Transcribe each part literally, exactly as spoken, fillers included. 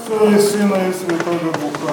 Отца и Сына и Святого Духа.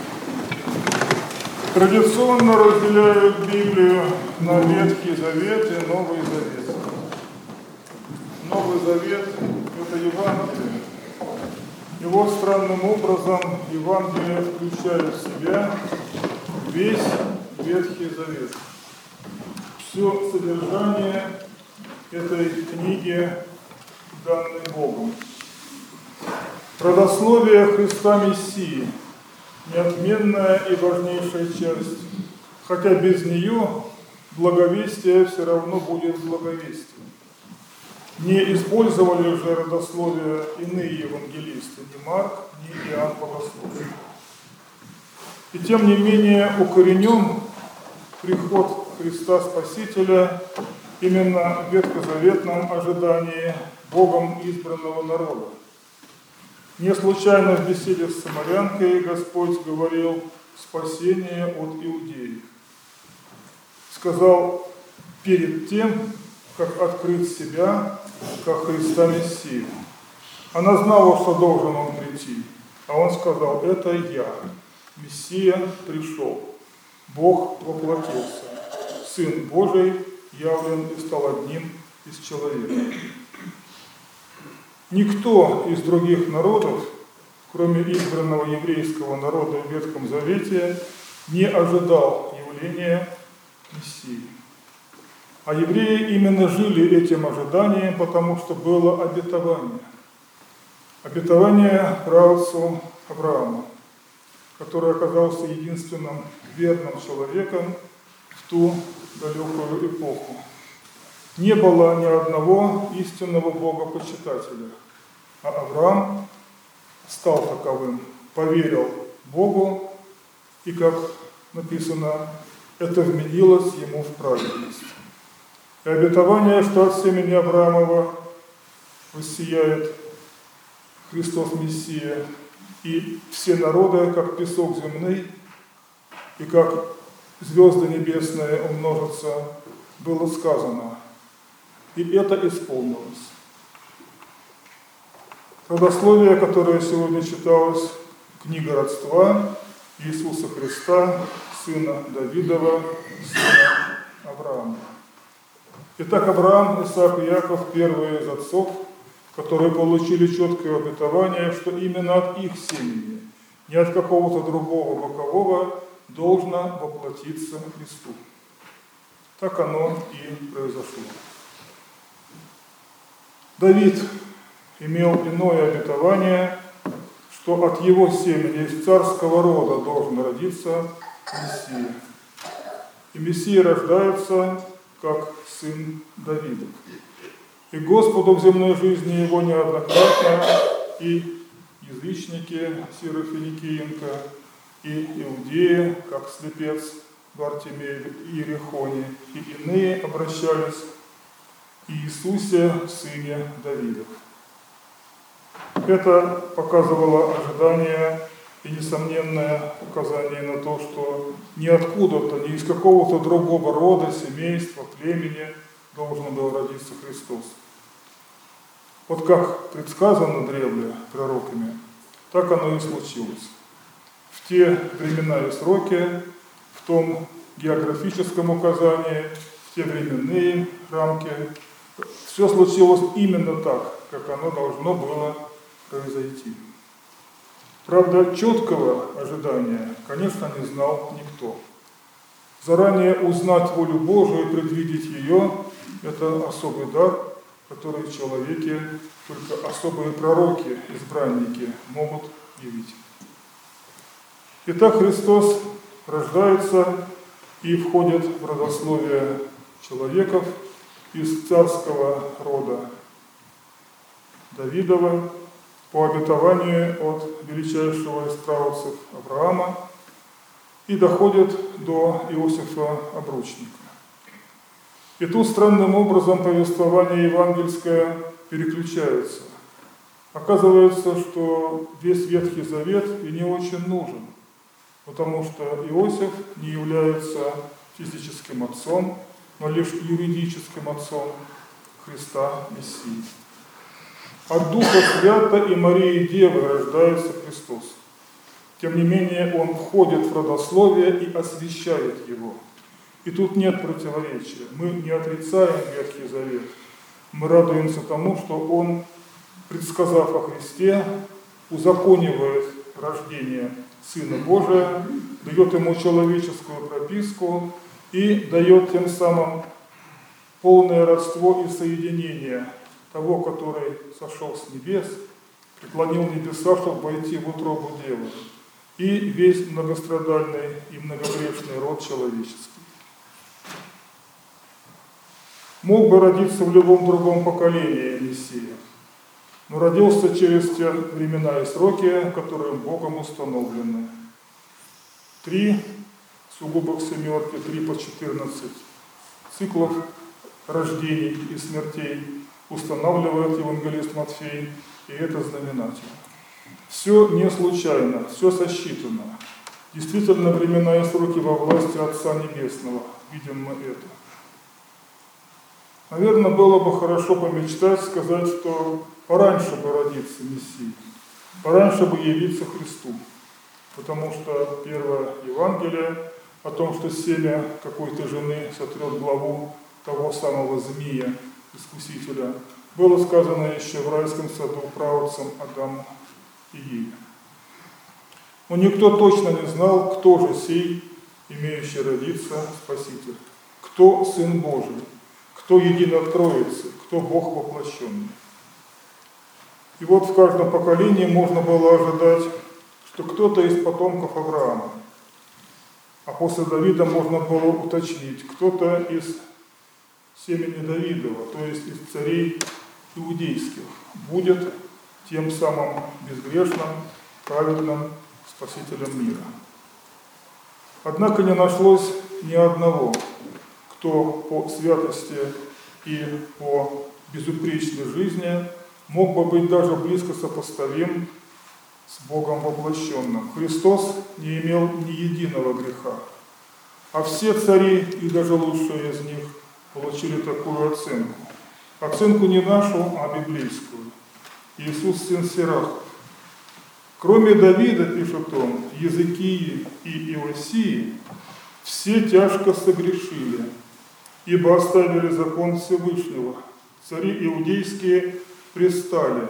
Традиционно разделяют Библию на Ветхий Завет и Новый Завет. Новый Завет – это Евангелие. И вот странным образом Евангелие включает в себя весь Ветхий Завет. Все содержание этой книги, данной Богом. Родословие Христа Мессии – неотменная и важнейшая часть, хотя без нее благовестие все равно будет благовестием. Не использовали же родословие иные евангелисты, ни Марк, ни Иоанн Богослов. И тем не менее укоренен приход Христа Спасителя именно в ветхозаветном ожидании Богом избранного народа. Не случайно в беседе с самарянкой Господь говорил «спасение от иудеев». Сказал перед тем, как открыть себя, как Христа Мессию. Она знала, что должен он прийти, а он сказал: «Это я, Мессия пришел, Бог воплотился, Сын Божий явлен и стал одним из человека». Никто из других народов, кроме избранного еврейского народа в Ветхом Завете, не ожидал явления Мессии. А евреи именно жили этим ожиданием, потому что было обетование. Обетование праотцу Авраама, который оказался единственным верным человеком в ту далекую эпоху. Не было ни одного истинного Бога-почитателя, а Авраам стал таковым, поверил Богу, и, как написано, это вменилось ему в праведность. И обетование, что от семени Авраамова воссияет Христос Мессия, и все народы, как песок земный, и как звезды небесные умножатся, было сказано. И это исполнилось. Родословие, которое сегодня читалось, книга родства Иисуса Христа, сына Давидова, сына Авраама. Итак, Авраам, Исаак и Иаков – первые из отцов, которые получили четкое обетование, что именно от их семени, не от какого-то другого бокового, должно воплотиться Христу. Так оно и произошло. Давид имел иное обетование, что от его семени из царского рода должен родиться Мессия. И Мессия рождается как сын Давидов. И Господу в земной жизни его неоднократно и язычники, Сирофиникиенко, и иудеи, как слепец Бартимей и Иерихоне, и иные обращались к Иисусе, сыне Давидов. Это показывало ожидание и несомненное указание на то, что ни откуда-то, ни из какого-то другого рода, семейства, племени должен был родиться Христос. Вот как предсказано древле пророками, так оно и случилось. В те времена и сроки, в том географическом указании, в те временные рамки, все случилось именно так, как оно должно было произойти. Правда, четкого ожидания, конечно, не знал никто. Заранее узнать волю Божию и предвидеть ее – это особый дар, который в человеке только особые пророки, избранники могут явить. Итак, Христос рождается и входит в родословие человеков из царского рода Давидова по обетованию от величайшего из праотцев Авраама и доходит до Иосифа Обручника. И тут странным образом повествование евангельское переключается. Оказывается, что весь Ветхий Завет и не очень нужен, потому что Иосиф не является физическим отцом, но лишь юридическим отцом Христа Мессии. От Духа Свята и Марии Девы рождается Христос. Тем не менее, Он входит в родословие и освящает его. И тут нет противоречия. Мы не отрицаем Ветхий Завет. Мы радуемся тому, что Он, предсказав о Христе, узаконивает рождение Сына Божия, дает ему человеческую прописку и дает тем самым полное родство и соединение того, который сошел с небес, преклонил небеса, чтобы войти в утробу Девы, и весь многострадальный и многогрешный род человеческий. Мог бы родиться в любом другом поколении Мессия, но родился через те времена и сроки, которые Богом установлены. Три сугубых семерки, три по четырнадцать циклов рождений и смертей устанавливает евангелист Матфей, и это знаменательно. Все не случайно, все сосчитано. Действительно, времена и сроки во власти Отца Небесного. Видим мы это. Наверное, было бы хорошо помечтать, сказать, что пораньше бы родиться Мессии, пораньше бы явиться Христу. Потому что первое Евангелие о том, что семя какой-то жены сотрет главу того самого змея, искусителя, было сказано еще в райском саду праотцам Адаму и Еве. Но никто точно не знал, кто же сей, имеющий родиться Спаситель, кто Сын Божий, кто едино Троицы, кто Бог воплощенный. И вот в каждом поколении можно было ожидать, что кто-то из потомков Авраама, а после Давида можно было уточнить, кто-то из семени Давидова, то есть из царей иудейских, будет тем самым безгрешным, праведным Спасителем мира. Однако не нашлось ни одного, кто по святости и по безупречной жизни мог бы быть даже близко сопоставим с Богом воплощенным. Христос не имел ни единого греха, а все цари, и даже лучшие из них, получили такую оценку. Оценку не нашу, а библейскую. Иисус сын Сирахов. Кроме Давида, пишет он, Езекии и Иосии, все тяжко согрешили, ибо оставили закон Всевышнего. Цари иудейские пристали,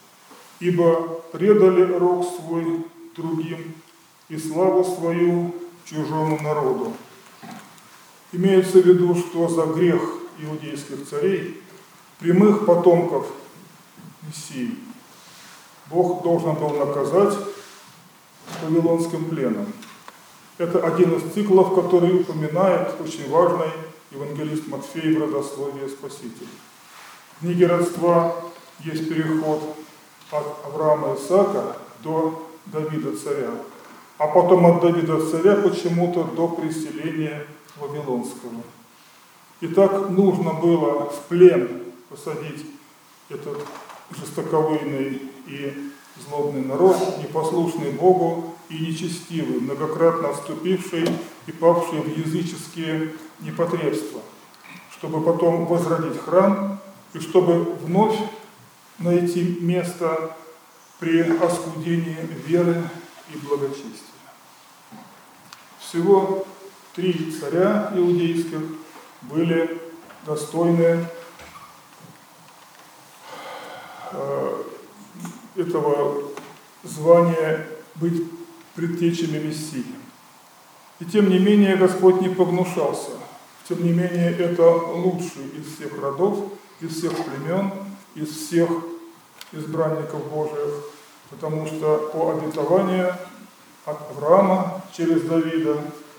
ибо предали рог свой другим и славу свою чужому народу. Имеется в виду, что за грех иудейских царей, прямых потомков Мессии, Бог должен был наказать вавилонским пленом. Это один из циклов, который упоминает очень важный евангелист Матфей в родословии Спасителя. В книге родства есть переход от Авраама и Исаака до Давида царя, а потом от Давида царя почему-то до преселения Вавилонского. И так нужно было в плен посадить этот жестоковыйный и злобный народ, непослушный Богу и нечестивый, многократно отступивший и павший в языческие непотребства, чтобы потом возродить храм и чтобы вновь найти место при оскудении веры и благочестия. Всего три царя иудейских были достойны этого звания быть предтечами Мессии. И тем не менее Господь не погнушался. Тем не менее это лучший из всех родов, из всех племен, из всех избранников Божьих, потому что по обетованию от Авраама через Давида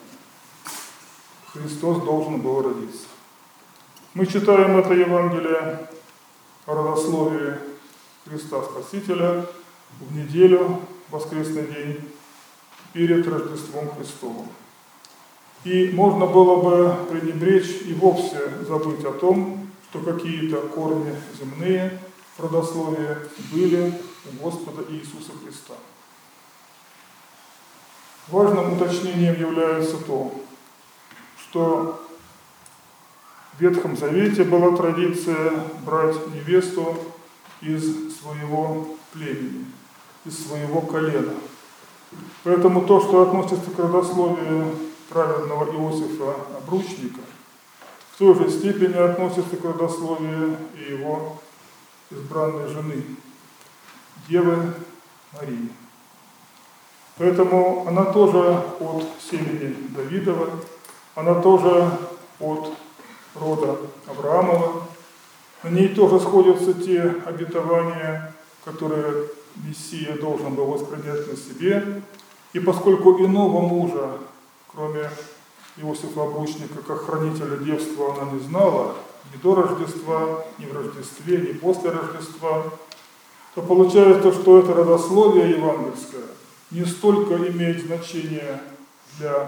Христос должен был родиться. Мы читаем это Евангелие о родословии Христа Спасителя в неделю, воскресный день, перед Рождеством Христовым. И можно было бы пренебречь и вовсе забыть о том, что какие-то корни земные в родословии были у Господа Иисуса Христа. Важным уточнением является то, что в Ветхом Завете была традиция брать невесту из своего племени, из своего колена. Поэтому то, что относится к родословию праведного Иосифа Обручника, в той же степени относится к родословию и его избранной жены, Девы Марии. Поэтому она тоже от семени Давидова, она тоже от рода Авраамова. На ней тоже сходятся те обетования, которые Мессия должен был воспринять на себе. И поскольку иного мужа, кроме Иосифа Обручника, как хранителя девства, она не знала, ни до Рождества, ни в Рождестве, ни после Рождества, то получается, что это родословие евангельское не столько имеет значение для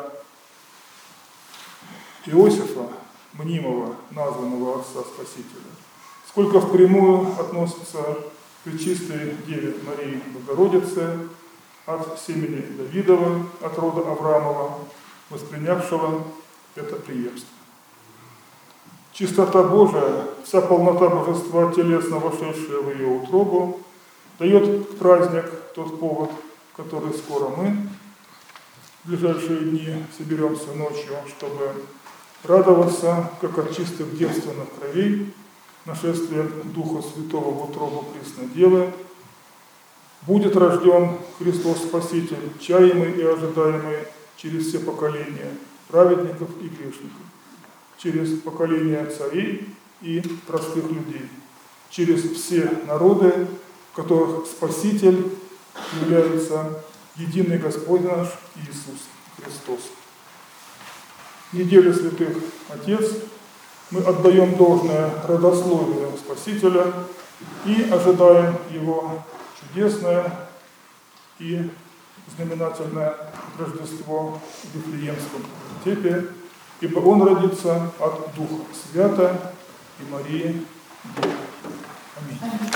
Иосифа, мнимого, названного Отца Спасителя, сколько впрямую относится к пречистой Деве Марии Богородице от семени Давидова, от рода Авраамова, воспринявшего это преемство. Чистота Божия, вся полнота Божества, телесно вошедшая в ее утробу, дает праздник тот повод, в который скоро мы в ближайшие дни соберемся ночью, чтобы радоваться, как от чистых девственных кровей, нашествия Духа Святого в утробу Пресной Девы, будет рожден Христос Спаситель, чаемый и ожидаемый через все поколения праведников и грешников, через поколения царей и простых людей, через все народы, в которых Спаситель является единый Господь наш Иисус Христос. Неделю святых Отец мы отдаем должное родословию Спасителя и ожидаем Его чудесное и знаменательное Рождество в Вифлеемском вертепе, ибо Он родится от Духа Свята и Марии Девы. Аминь.